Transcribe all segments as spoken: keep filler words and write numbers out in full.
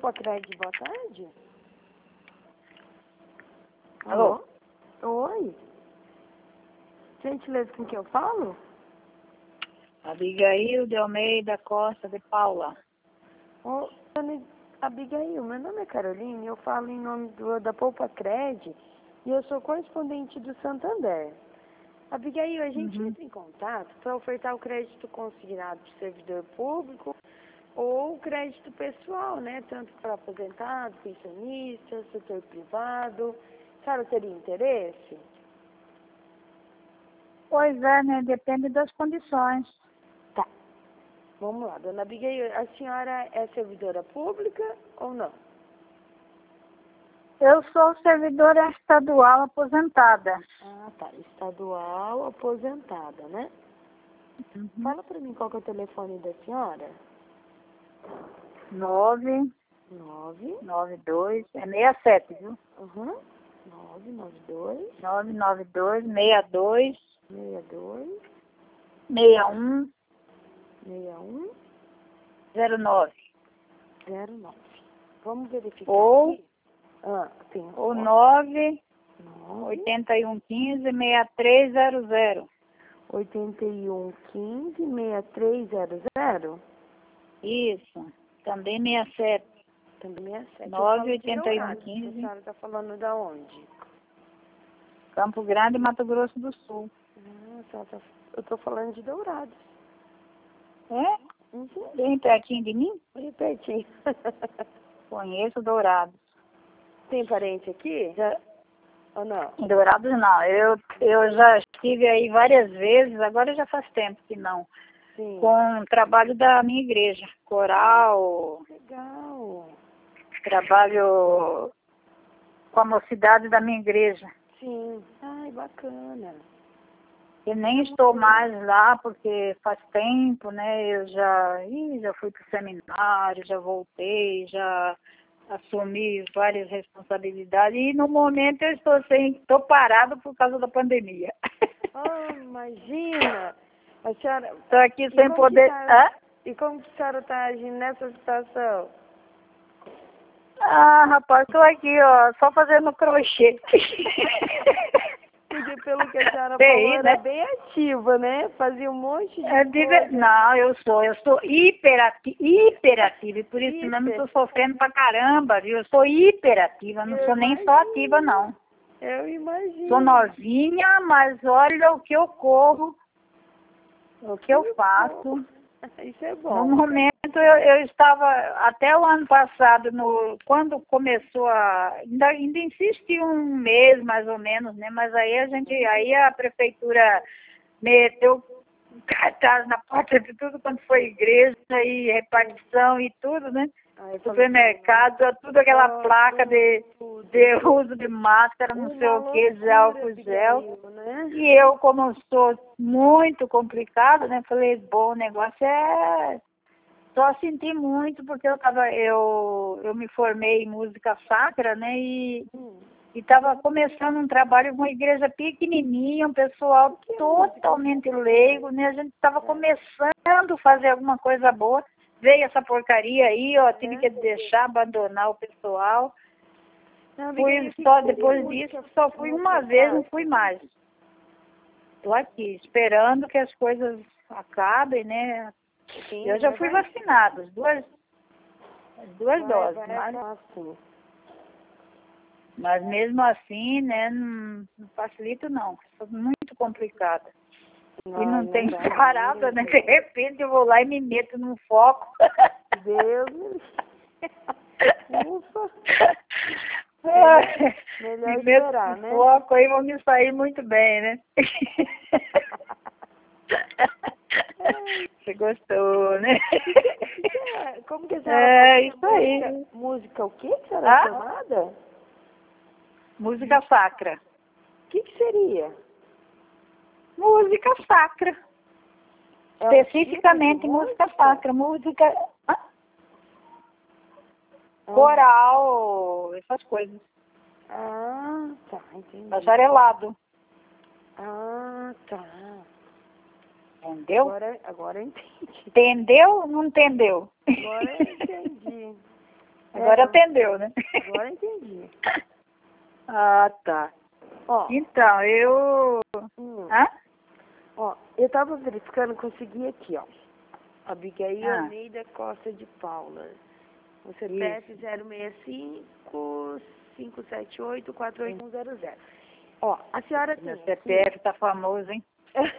Popacred, boa tarde. Alô? Oi. Gentileza, com quem eu falo? Abigail de Almeida Costa de Paula. Ô, dona Abigail, meu nome é Caroline, eu falo em nome do, da Popacred e eu sou correspondente do Santander. Abigail, a gente Uhum. entra em contato para ofertar o crédito consignado para o servidor público ou o crédito pessoal, né? Tanto para aposentados, pensionistas, setor privado. A senhora teria interesse? Pois é, né? Depende das condições. Tá. Vamos lá, dona Abigail, a senhora é servidora pública ou não? Eu sou servidora estadual aposentada. Ah, tá. Estadual aposentada, né? Uhum. Fala pra mim qual que é o telefone da senhora. Nove, Nove. nove, dois, é meia sete, viu? Uhum. Nove, nove, dois. Nove, nove, dois, meia dois, Meia, dois. meia um, Meia, um. zero nove. Zero, nove. Vamos verificar Ou, aqui. Ah, tem um ou fone. nove, Nove. oitenta e um, quinze, meia três zero zero. Oitenta e um, quinze, meia três zero zero. Isso, também meia sete. Também meia sete. Nove, oitenta e um, A quinze. senhora tá falando da onde? Campo Grande, Mato Grosso do Sul. Ah, a senhora tá... Eu tô falando de Dourados. É? Uhum. Bem pertinho de mim? Bem pertinho. Conheço Dourados. Tem parente aqui? Já, Ou não? em Dourados não. Eu, eu já estive aí várias vezes, agora já faz tempo que não. Sim. Com o trabalho da minha igreja. Coral, Legal. trabalho com a mocidade da minha igreja. Sim. Ai, bacana. Eu nem estou mais lá porque faz tempo, né? Eu já, ih, já fui para o seminário, já voltei, já assumi várias responsabilidades e no momento eu estou sem, estou parado por causa da pandemia. Oh, imagina. A senhora... Estou aqui E sem como poder. que tá... Hã? E como que a senhora está agindo nessa situação? Ah, rapaz, estou aqui, ó, só fazendo crochê. Porque pelo que a senhora Bem, falou, era né? bem ativa, né? Fazia um monte de É de coisa. ver- Não, eu sou, eu sou hiperati- hiperativa e por isso mesmo Hiper. estou sofrendo pra caramba, viu? Eu sou hiperativa, não Eu sou nem só ativa, não. Eu imagino. Sou novinha, mas olha o que eu corro, o que eu faço. Isso é No bom. momento eu, eu estava, até o ano passado, no, quando começou a. Ainda, ainda insiste um mês mais ou menos, né? Mas aí a gente, aí a prefeitura meteu cartaz na porta de tudo quando foi igreja e repartição e tudo, né? Aí, Supermercado, tudo aquela Ó, placa de, tudo, de tudo. uso de máscara, não sei Uma o que, de loucura, álcool gel. Abigail, né? E eu, como sou muito complicada, né, falei, bom, o negócio é só senti muito, porque eu tava, eu, eu me formei em música sacra, né, e Hum. estava começando um trabalho com uma igreja pequenininha, um pessoal totalmente leigo, né, a gente estava começando a fazer alguma coisa boa, veio essa porcaria aí, ó, tive que deixar, abandonar o pessoal. Não, Fui Abigail, que só que depois música- disso, só fui uma música vez, não sacra? fui mais. Estou aqui, esperando que as coisas acabem, né? Sim, Eu já mas fui vai- vacinada, as duas, as duas vai, doses, vai mas, acabar assim. mas mesmo assim, né, não, não facilito não, sou muito complicada. E não não tenho dá parada, né? mesmo. De repente eu vou lá e me meto num foco. Deus me Ufa. Ai, Melhor me meto esperar, num né? foco aí vou me sair muito bem, né? Você gostou, né? Que que é? Como que a senhora É, falou? isso aí. Música, música o quê que a senhora Ah? é chamada? Música sacra. O que que seria? Música sacra. É um Especificamente tipo de música música? sacra. Música. Hã? Ah, Coral, essas coisas. ah, tá, entendi. Bacharelado. Ah, tá. Entendeu? Agora, agora eu entendi. Entendeu ou não entendeu? Agora eu entendi. Agora É. atendeu, né? Agora entendi. Ah, tá. Ó, Então, eu... hum, Hã? ó, eu tava verificando, consegui aqui, ó. Abigail Ah. Almeida Costa de Paula. O C P F zero seis cinco, cinco sete oito, quatro oito um zero zero. Ó, a senhora tem Meu aqui... C P F tá famoso, hein?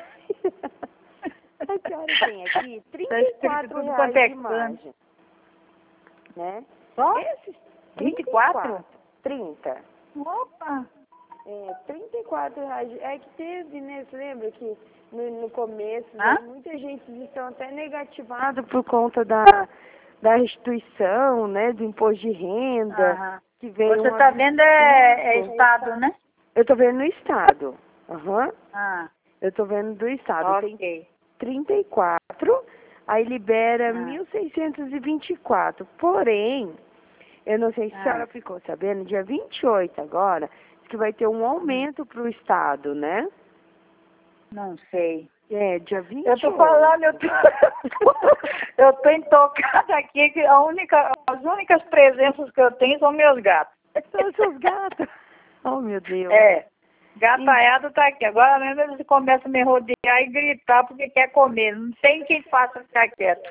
A senhora tem aqui Tá trinta e escrito quatro tudo reais quanto é de canto. margem, né? Só? Esses vinte e quatro? trinta. Opa! É, trinta e quatro reais. É que teve, né? Você lembra que no, no começo, Hã? né, muita gente estão até negativado por conta da, da restituição, né? Do imposto de renda, Aham. que veio Você um tá vendo é, é absurdo. estado, né? Eu tô vendo no estado. Aham. Ah, Eu tô vendo do estado. Tem ok. trinta e quatro, aí libera Ah. mil seiscentos e vinte e quatro. Porém, eu não sei se a Ah. senhora ficou sabendo, dia vinte e oito agora, diz que vai ter um aumento para o Estado, né? Não sei. É, dia vinte e Eu oito. tô falando, eu tô, eu tô intocada aqui, que a única, as únicas presenças que eu tenho são meus gatos. São seus gatos. Oh, meu Deus. É, gataiado tá aqui. Agora mesmo eles começam a me rodear e gritar porque quer comer. Não tem quem faça ficar quieto.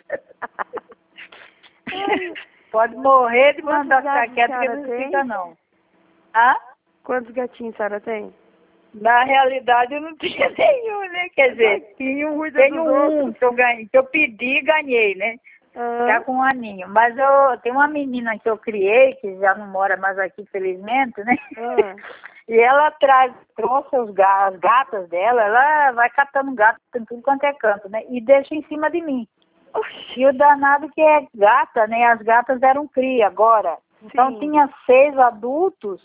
Ai, Pode morrer de quantos mandar ficar gatos a quieto porque senhora não tem? fica não. Ah? Quantos gatinhos a senhora tem? Na realidade eu não tinha nenhum, né? Quer dizer, Tinha um cuida tenho dos um outros. que eu, ganhei, que eu pedi e ganhei, né? Tá Ah, com um aninho. Mas eu tenho uma menina que eu criei, que já não mora mais aqui, felizmente, né? ah. E ela traz, trouxe os ga- as gatas dela, ela vai catando gato em tudo quanto é canto, né? E deixa em cima de mim. Oxi. E o danado que é gata, né? As gatas eram cria agora. Então Sim. tinha seis adultos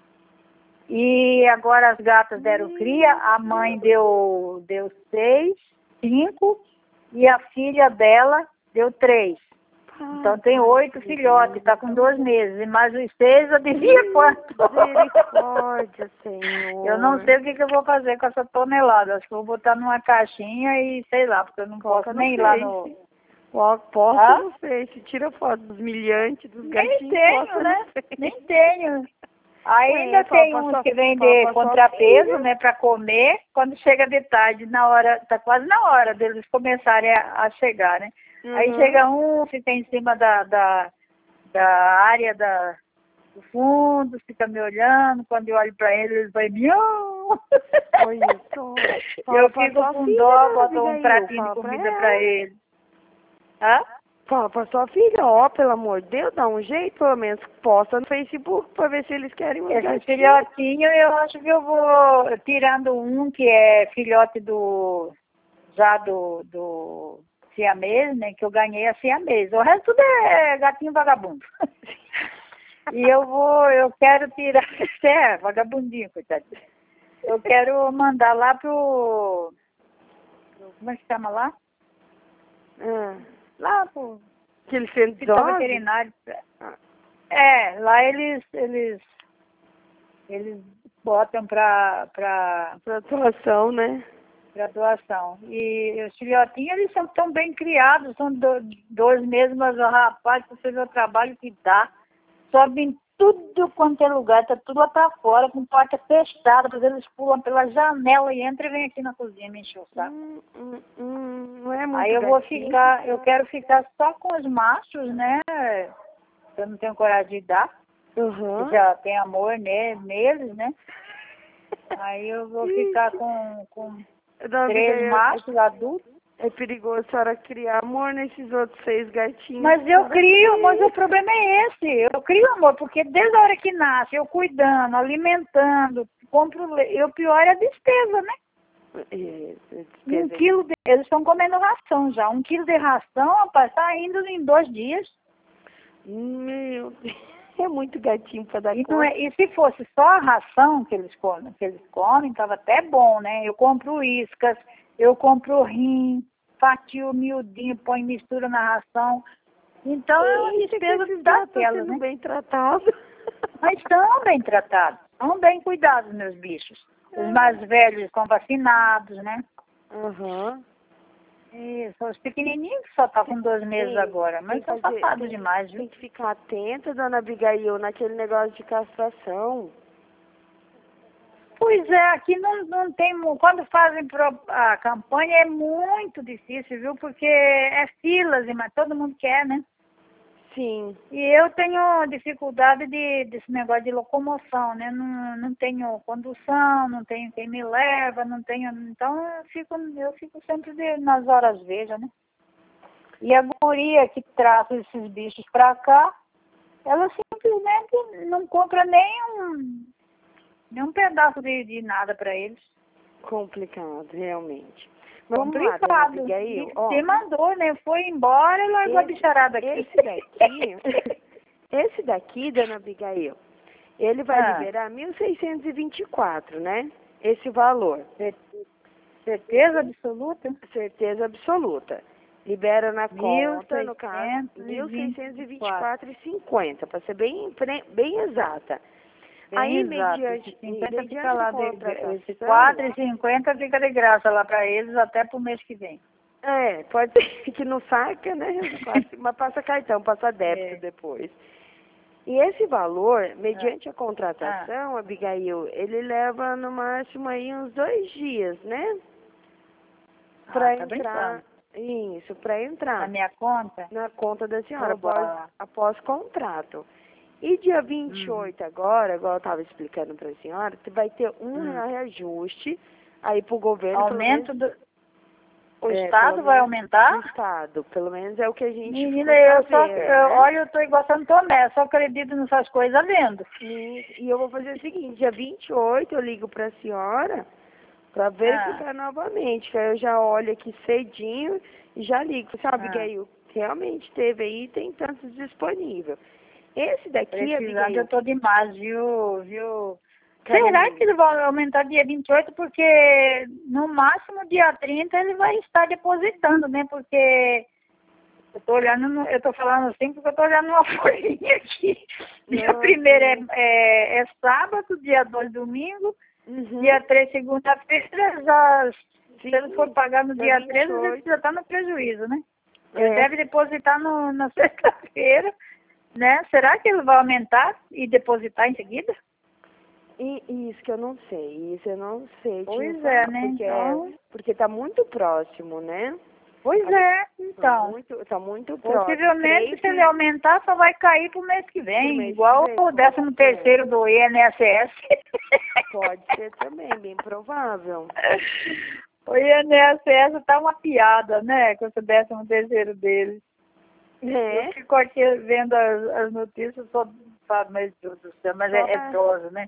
e agora as gatas deram cria, a mãe deu, deu seis, cinco e a filha dela deu três. Então tem oito filhotes, tá com dois meses. E mais os seis, adivinha quanto? Misericórdia, Senhor. Eu não sei o que, que eu vou fazer com essa tonelada. Acho que eu vou botar numa caixinha e sei lá, porque eu não Coloca posso no nem ir lá Face. no... Ó, posta Hã? no Face. Tira foto dos milhantes, dos Nem gatinhos. tenho, posta né? no Face. Nem tenho. Ainda Ué, fala tem pra uns sua- que fala vendem pra sua contrapeso, filha. né, para comer. Quando chega de tarde, na hora, tá quase na hora deles começarem a, a chegar, né? Aí Uhum. chega um, fica em cima da, da, da área da, do fundo, fica me olhando. Quando eu olho para ele, ele vai miau. Olha só. Fala Eu pra fico sua com filha, dó, boto um Abigail. pratinho de Fala pra comida ela. para ele. Hã? Fala pra sua filha, ó, pelo amor de Deus, dá um jeito, pelo menos posta no Facebook pra ver se eles querem os Esse gatinhos. filhotinho, eu acho que eu vou tirando um que é filhote do já do, do siamês, né? Que eu ganhei a siamês. O resto tudo é gatinho vagabundo. E eu vou, eu quero tirar, é, vagabundinho, coitadinho. Eu quero mandar lá pro, como é que chama lá? Ah, Lá pro aquele centro de hospital zoose? veterinário. Ah, É, lá eles, eles, eles botam pra, pra, pra atuação, né? pra doação. E os filhotinhos, eles são tão bem criados, são do, dois meses, mas o rapaz, você vê o trabalho que dá, sobe em tudo quanto é lugar, tá tudo lá pra fora, com porta fechada, porque eles pulam pela janela e entram e vêm aqui na cozinha me encher o saco. Hum, hum, hum, não é muito Aí eu vou gatinho. ficar, eu quero ficar só com os machos, né? Eu não tenho coragem de dar. Uhum. Já tem amor ne- neles, né? Aí eu vou ficar com, com Não, três Abigail, machos adultos. é, é perigoso a senhora criar amor nesses outros seis gatinhos. Mas A eu senhora crio, cria. mas o problema é esse. Eu crio amor, porque desde a hora que nasce, eu cuidando, alimentando, compro leite. E o pior é a despesa, né? É, é Um despesa. quilo de... Eles estão comendo ração já. Um quilo de ração, rapaz, tá indo em dois dias. Meu Deus, é muito gatinho pra dar E, não conta. é, e se fosse só a ração que eles comem, que eles comem, tava até bom, né? Eu compro iscas, eu compro rim, fatio miudinho, põe mistura na ração. Então é uma Eita, que despesa esses gatos estão daquelas, sendo né? bem tratados. Mas estão bem tratados, estão bem cuidados, meus bichos. Os mais velhos estão vacinados, né? Aham. Isso, os pequenininhos que só tá com dois meses Sim, agora, mas tem estão que fazer- safados tem- demais, viu? Tem que ficar atenta, dona Abigail, naquele negócio de castração. Pois é, aqui não, não tem, mu- quando fazem pro- a campanha é muito difícil, viu? Porque é filas, mas todo mundo quer, né? Sim, E eu tenho dificuldade de, desse negócio de locomoção, né? Não, não tenho condução, não tenho quem me leva, não tenho. Então eu fico, eu fico sempre de- nas horas veja, né? E a guria que traz esses bichos pra cá, ela simplesmente não compra nem um, nem um pedaço de, de nada pra eles. complicado, realmente. Mas vamos lá, dona Complicado. Abigail. E Ó, se mandou, né? Foi embora e largou a esse, bicharada aqui. esse daqui, esse daqui, dona Abigail, ele vai Ah. liberar mil seiscentos e vinte e quatro, né? Esse valor. Certeza absoluta? Certeza absoluta. Libera na Mil conta, no caso, mil seiscentos seiscentos e e vinte vinte e e quatro e cinquenta, para ser bem, pre- bem exata. Bem Aí, exato. mediante, Esse cinquenta mediante fica lá, de, de- contratação, esse quatro e cinquenta fica de graça lá para eles até pro mês que vem. é, pode ser que não saca, né? Mas passa cartão, passa débito É. depois. E esse valor, mediante a Ah. contratação, Abigail, ele leva no máximo aí uns dois dias, né? Para Ah, tá entrar, brincando. isso, para Na entrar minha conta? na conta da senhora Oba. após, após contrato. E dia vinte e Uhum. oito agora, igual eu estava explicando para a senhora, vai ter um Hum. real reajuste aí para o governo, pelo menos, Aumento do... O é, Estado pelo vai menos aumentar? o Estado, pelo menos é o que a gente Menina, ficou eu só... sabendo, Eu, né? olha, eu tô igual Santo Tomé, só acredito nessas coisas vendo. E, e eu vou fazer o seguinte, dia vinte e oito eu ligo para a senhora para verificar Ah. novamente, que aí eu já olho aqui cedinho e já ligo. Sabe, Ah. Abigail, realmente teve aí, tem tantos disponível. Esse daqui, Precisando Abigail, eu tô demais, viu? viu? Carolina. Será que ele vai aumentar dia vinte e oito? Porque no máximo dia trinta ele vai estar depositando, né? Porque eu tô olhando, no, eu tô falando assim porque eu tô olhando uma folhinha aqui. Dia Nossa. primeiro é, é, é sábado, dia dois domingo, Uhum. dia três segunda-feira, já, se Sim, ele for pagar no dia dia três, vinte e oito. ele já tá no prejuízo, né? Ele É. deve depositar no, na sexta-feira, né? Será que ele vai aumentar e depositar em seguida? E isso que eu não sei, isso eu não sei te Pois informar, é, né? porque, Então, porque tá muito próximo, né? pois Tá é, Tá então. muito, tá muito próximo. Possivelmente, Creio se ele que aumentar, só vai cair pro mês que pro vem, mês que igual vem, o décimo terceiro do I N S S. pode ser também, bem provável. O I N S S tá uma piada, né? Com esse décimo terceiro dele. É. Eu fico aqui vendo as, as notícias, só falo, meu Deus do céu, mas é, é dose, né?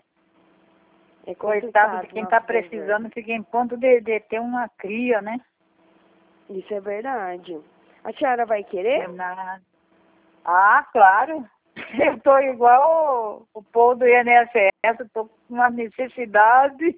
É Coitado de complicado quem nosso tá governo. precisando, fica em ponto de, de ter uma cria, né? Isso é verdade. A senhora vai querer? Nada. Ah, claro. Eu tô igual o, o povo do I N S S, eu tô com uma necessidade.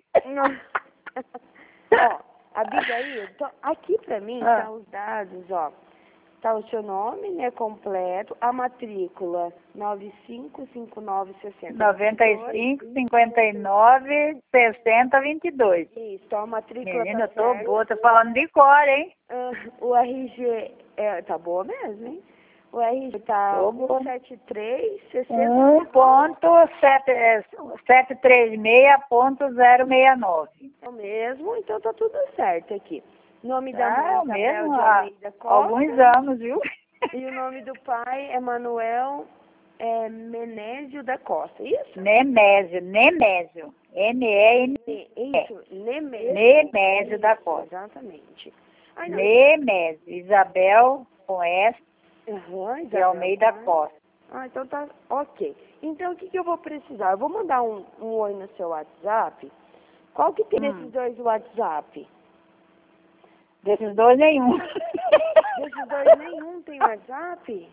Ó, Abigail, então, aqui pra mim Ah. tá os dados, ó. Tá o seu nome, né, completo, a matrícula nove cinco cinco nove seis zero. noventa e cinco, cinquenta e nove, sessenta, vinte e dois. Isso, então a matrícula Menina, eu tá tô certa. boa, tô falando de cor, hein? Ah, o R G é, tá boa mesmo, hein? O R G tá Tô boa. cento e setenta e três, um sessenta ponto setecentos e trinta e seis ponto zero seis nove. É o mesmo, então tá tudo certo aqui. Nome da Ah, mãe, é o Isabel mesmo de há Almeida Costa. alguns anos, viu? E o nome do pai é Manuel é, Menésio da Costa, isso? Nemésio, Nemésio. N E N Ne- Isso, Nemésio. Nemésio da Costa. Exatamente. Ai, não. Nemésio. Isabel com S Aham, e Isabel Almeida Costa. Costa. Ah, então tá ok. Então o que, que eu vou precisar? Eu vou mandar um, um oi no seu WhatsApp. Qual que tem Hum. esses dois WhatsApp? Desses dois, nenhum. Desses dois nenhum tem WhatsApp?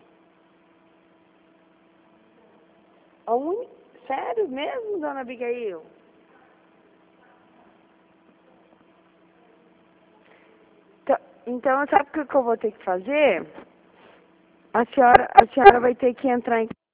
A un... Sério mesmo, dona Abigail? Então, então sabe o que que eu vou ter que fazer? A senhora, a senhora vai ter que entrar em